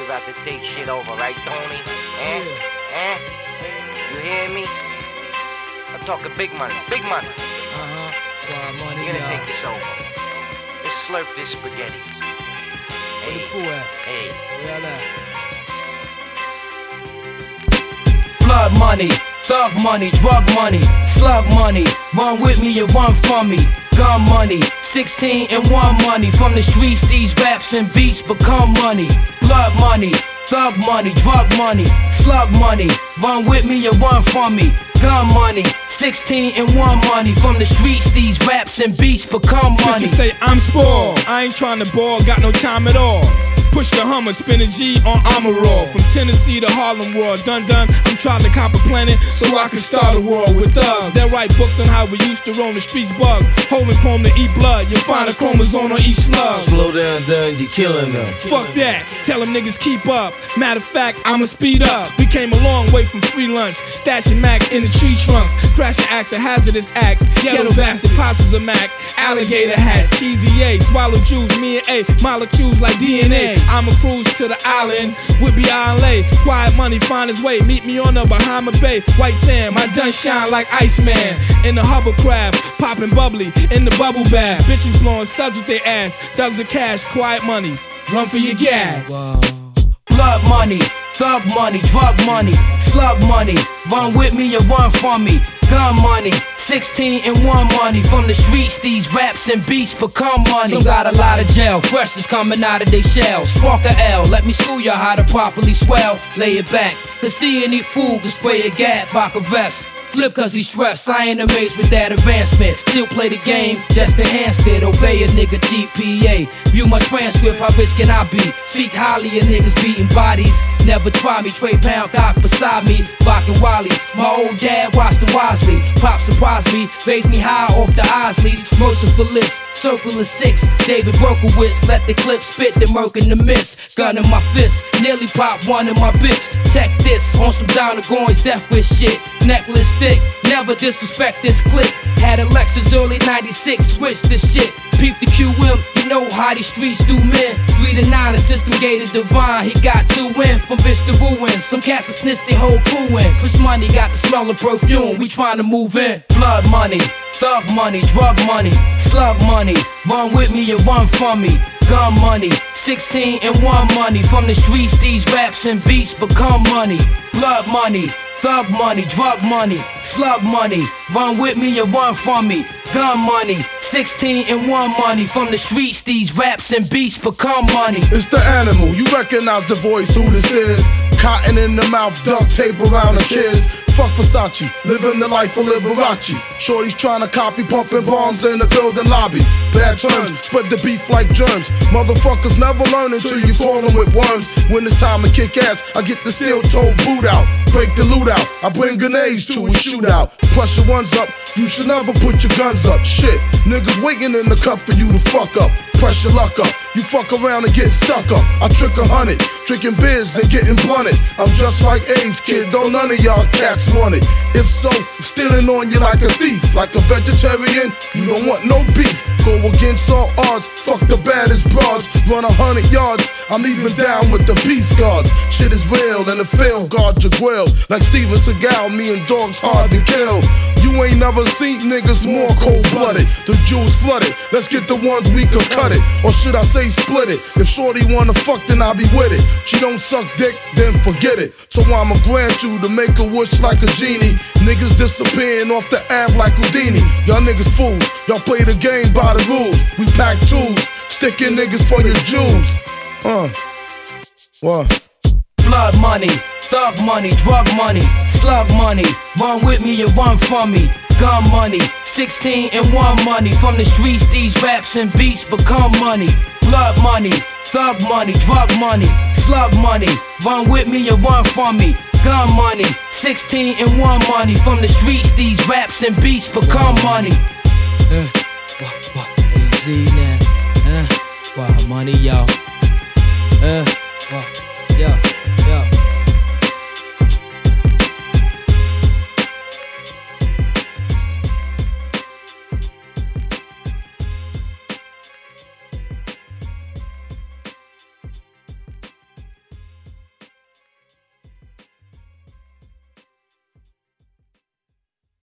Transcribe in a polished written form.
about to take shit over, right, Tony? You hear me? I'm talking big money, big money. Money, You're gonna take this over. Let's slurp this spaghetti. Hey, hey. Blood money, thug money, drug money, slug money. Run with me and run from me. Gun money, 16 and 1 money. From the streets, these raps and beats become money. Blood money, thug money, drug money, slug money. Run with me and run from me. Gun money, 16 and 1 money. From the streets, these raps and beats become money. Bitches say I'm spoiled, I ain't trying to ball, got no time at all. Push the Hummer, spin a G on Amaral. From Tennessee to Harlem World, done. I'm trying to cop a planet so I can start a war with thugs. They write books on how we used to roam the streets bug. Holding chrome to eat blood, you'll find a chromosome on each slug. Slow down, you're killing them. Fuck that, tell them niggas keep up. Matter of fact, I'ma speed up. We came a long way from free lunch, stashing Max in the tree trunks. Crashing acts, a hazardous acts. Ghetto bastard, pops is a Mac. Alligator hats, Keezy A, swallow juice, me and A, molecules like DNA. I'ma cruise to the island with Beyonce. Quiet money, find his way. Meet me on the Bahama Bay. White sand, my dun shine like Iceman. In the hovercraft, popping bubbly in the bubble bath. Bitches blowing subs with their ass. Thugs of cash, quiet money. Run for your gags. Blood money, thug money, drug money, slug money. Run with me and run from me. Gun money, 16 and 1 money. From the streets, these raps and beats become money. Some got a lot of gel, fresh is coming out of they shell. Spark a L, let me school you how to properly swell. Lay it back, cause see any fool can spray a gap, rock a vest. Flip cause he stressed, I ain't amazed with that advancement. Still play the game, just enhanced it. Obey a nigga GPA. View my transcript, how rich can I be? Speak highly of niggas beating bodies. Never try me, Trey Pound cock beside me. Rockin' Wallies, my old dad watched them wisely. Pop surprised me, raised me high off the Isleys. Merciful list, circle of 6. David Berkowitz, let the clip spit, the murk in the mist. Gun in my fist, nearly pop one in my bitch. Check this, on some Donna Goins, death with shit. Necklace thick, never disrespect this clip. Had a Lexus early 96, switch this shit. Peep the QM, you know how these streets do men. 3 to 9, the system gated divine. He got 2 in, from bitch to ruin. Some cats that snitch they whole crew in. Chris Money got the smell of perfume, we tryna move in. Blood money, thug money, drug money, slug money. Run with me and run from me. Gun money, 16 and 1 money. From the streets, these raps and beats become money. Blood money, thug money, drug money, slug money. Run with me and run from me. Gun money, 16 and 1 money. From the streets, these raps and beats become money. It's the animal, you recognize the voice, who this is. Cotton in the mouth, duct tape around the kids. Fuck Versace, living the life of Liberace. Shorty's trying to copy, pumping bombs in the building lobby. Bad terms, spread the beef like germs. Motherfuckers never learn until you call them with worms. When it's time to kick ass, I get the steel-toed boot out. Break the loot out, I bring grenades to a shootout. Pressure one's up, you should never put your guns up. Shit, niggas waiting in the cup for you to fuck up. Pressure luck up, you fuck around and get stuck up. I trick 100, drinking beers and getting blunted. I'm just like A's kid, don't none of y'all cats want it. If so, I'm stealing on you like a thief. Like a vegetarian, you don't want no beef. Go against all odds, fuck the baddest bras. Run 100 yards, I'm even down with the beast guards. Shit is real and the fail, guard your grill. Like Steven Seagal, me and dogs hard to kill. You ain't never seen niggas more cold-blooded. The jewels flooded, let's get the ones we can cut it. Or should I say split it? If shorty wanna fuck, then I'll be with it. She don't suck dick, then forget it. So I'ma grant you to make a wish like a genie. Niggas disappearing off the Ave like Houdini. Y'all niggas fools, y'all play the game by the rules. We pack tools, sticking niggas for your jewels. What? Blood money, thug money, drug money, slug money. Run with me and run from me. Gun money, 16 and 1 money. From the streets, these raps and beats become money. Blood money, thug money, drug money, slug money. Run with me and run from me. Gun money, 16 and 1 money. From the streets, these raps and beats become money. AZ now, money, y'all.